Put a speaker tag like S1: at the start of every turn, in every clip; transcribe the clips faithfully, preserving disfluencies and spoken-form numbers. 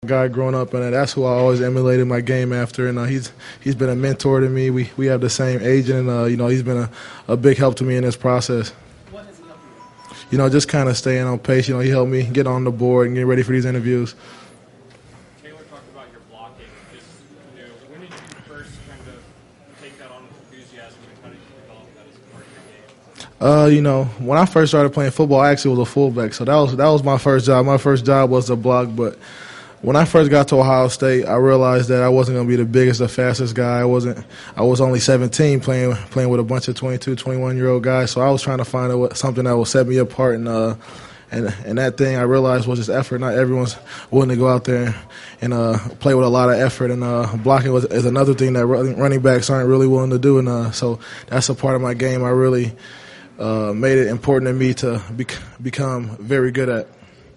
S1: Guy growing up, and that's who I always emulated my game after. And uh, he's he's been a mentor to me. We we have the same age, and uh, you know he's been a, a big help to me in this process.
S2: What has he helped you with?
S1: You know, just kind of staying on pace. You know, he helped me get on the board and get ready for these interviews.
S3: Taylor talked about your blocking. Just, you know, when did you first kind of take that on with enthusiasm, and how did you develop that as a part of your game?
S1: Uh, you know, when I first started playing football, I actually was a fullback, so that was that was my first job. My first job was to block, but when I first got to Ohio State, I realized that I wasn't going to be the biggest or fastest guy. I wasn't. I was only seventeen, playing playing with a bunch of twenty-two, twenty-one-year-old guys. So I was trying to find a, something that would set me apart, and uh, and and that thing I realized was just effort. Not everyone's willing to go out there and uh, play with a lot of effort, and uh, blocking was, is another thing that running backs aren't really willing to do. And uh, so that's a part of my game I really uh, made it important to me to bec- become very good at.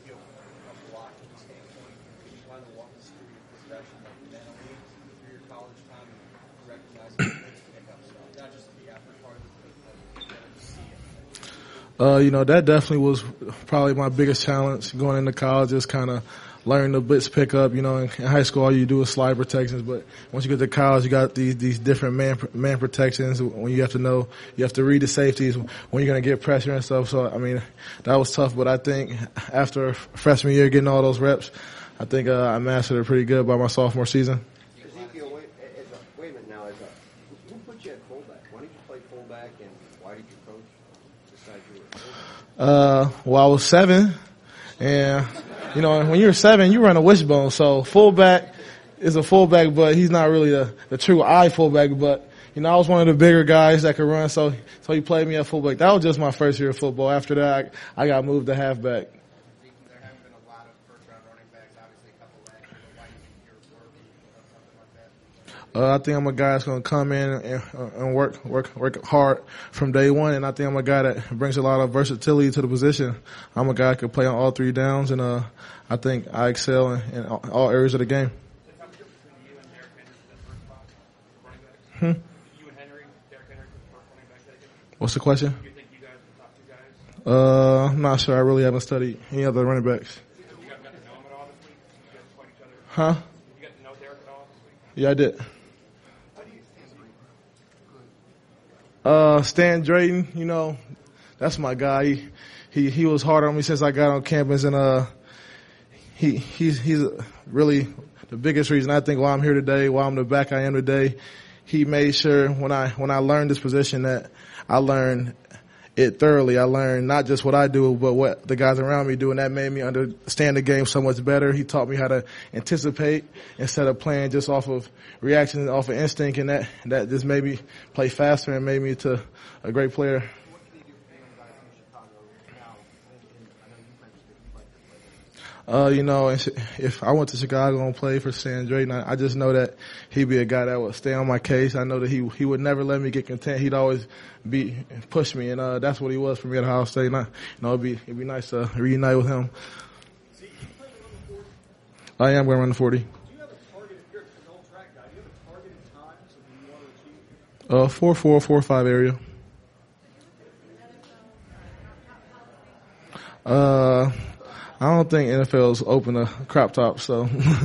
S1: Uh, you know, that definitely was probably my biggest challenge going into college, just kind of learning the blitz pickup. You know, in, in high school, all you do is slide protections, but once you get to college, you got these these different man man protections when you have to know, you have to read the safeties, when you're going to get pressure and stuff. So, I mean, that was tough, but I think after freshman year, getting all those reps, I think uh, I mastered it pretty good by my sophomore season.
S4: Ezekiel, wait, as a, wait a minute now. As a, who put you at fullback? Why did you play fullback, and why did you coach decide you were fullback?
S1: Uh, well, I was seven, and you know, when you're seven, you run a wishbone. So fullback is a fullback, but he's not really the, the true I fullback. But you know, I was one of the bigger guys that could run, so so he played me at fullback. That was just my first year of football. After that, I, I got moved to halfback.
S2: There haven't been a lot of first-round running backs, obviously a couple last year, but why do you think you're worthy of something like that?
S1: Uh, I think I'm a guy that's going to come in and, and work, work, work hard from day one. And I think I'm a guy that brings a lot of versatility to the position. I'm a guy that can play on all three downs, and uh, I think I excel in, in all areas of the game. Hmm?
S3: You and Henry, Derrick Henry, for running back taken?
S1: What's the question?
S3: Do you think you guys are the top two guys?
S1: Uh, I'm not sure. I really haven't studied any other running backs.
S3: You guys got to know him at all this week? You guys fight each other?
S1: Huh?
S3: You got to know Derrick at all this week?
S1: Yeah, I did. Uh, Stan Drayton, you know, that's my guy. He, he, he was hard on me since I got on campus, and, uh, he, he's, he's really the biggest reason I think why I'm here today, why I'm the back I am today. He made sure when I, when I learned this position that I learned it thoroughly. I learned not just what I do, but what the guys around me do, and that made me understand the game so much better. He taught me how to anticipate instead of playing just off of reaction, off of instinct, and that that just made me play faster and made me to a great player. Uh, you know, if I went to Chicago and played for Stan Drayton, I, I just know that he'd be a guy that would stay on my case. I know that he he would never let me get content. He'd always be push me, and uh, that's what he was for me at Ohio State. And I, you know, it'd be it'd be nice to reunite with him. I am going to run the forty.
S2: Do you have a target, if you're an old track guy, do you have a target in time so you want to achieve?
S1: Uh, four four four five area. Uh. I don't think N F L's open to crop tops, so.
S2: You face a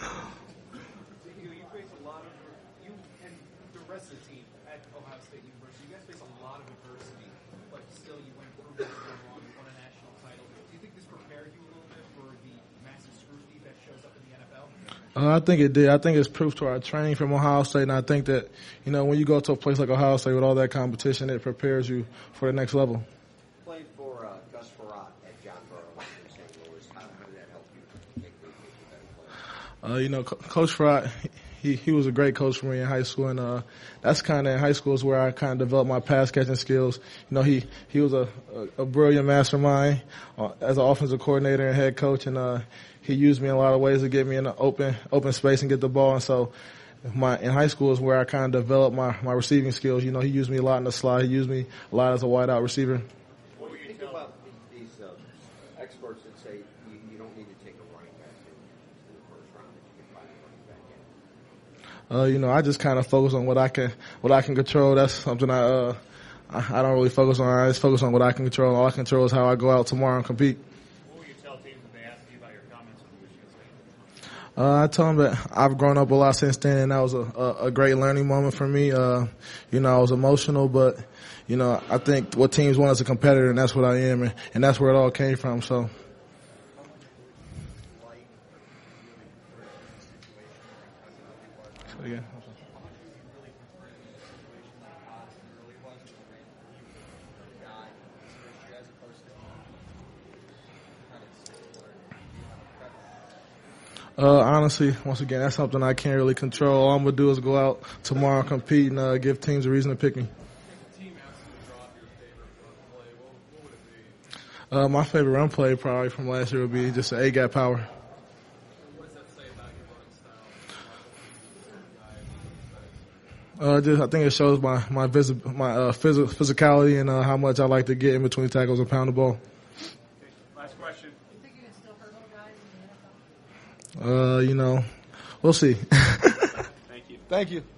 S2: lot of, you and the rest of the team at Ohio State University, you guys face a lot of adversity, but still you went through it and won a national title. Do you think this prepared you a little bit for the massive scrutiny that shows up in the N F L?
S1: Uh, I think it did. I think it's proof to our training from Ohio State, and I think that, you know, when you go to a place like Ohio State with all that competition, it prepares you for the next level.
S4: Played for uh, Gus Frerotte at John Burroughs in Saint Louis. How, how did that help you get good, get better players?
S1: Uh, you know, Co- Coach Frerotte, he he was a great coach for me in high school, and uh, that's kind of in high school is where I kind of developed my pass catching skills. You know, he he was a a, a brilliant mastermind uh, as an offensive coordinator and head coach, and uh, he used me in a lot of ways to get me in an open open space and get the ball. And so, my in high school is where I kind of developed my my receiving skills. You know, he used me a lot in the slot. He used me a lot as a wide out receiver.
S4: What do you think about these, these uh, experts that say you, you don't need to take a running back in, in the first round, that you can find a running back in?
S1: Uh, you know, I just kind of focus on what I can, what I can control. That's something I, uh, I, I don't really focus on. I just focus on what I can control. All I can control is how I go out tomorrow and compete.
S3: What will you tell teams when they ask you about your comments on Michigan State?
S1: Uh, I told him that I've grown up a lot since then, and that was a, a, a great learning moment for me. Uh, you know, I was emotional, but, you know, I think what teams want is a competitor, and that's what I am, and, and that's where it all came from. So. Yeah. Uh, honestly, once again, that's something I can't really control. All I'm gonna do is go out tomorrow, compete, and uh, give teams a reason to pick me. Uh, my favorite run play probably from last year would be just an A-gap power. Uh, just, I think it shows my my, visi- my uh, phys- physicality and uh, how much I like to get in between tackles and pound the ball.
S3: Last question.
S5: You think you can still hurdle guys in the N F L?
S1: Uh, you know, we'll see.
S3: Thank you.
S1: Thank you.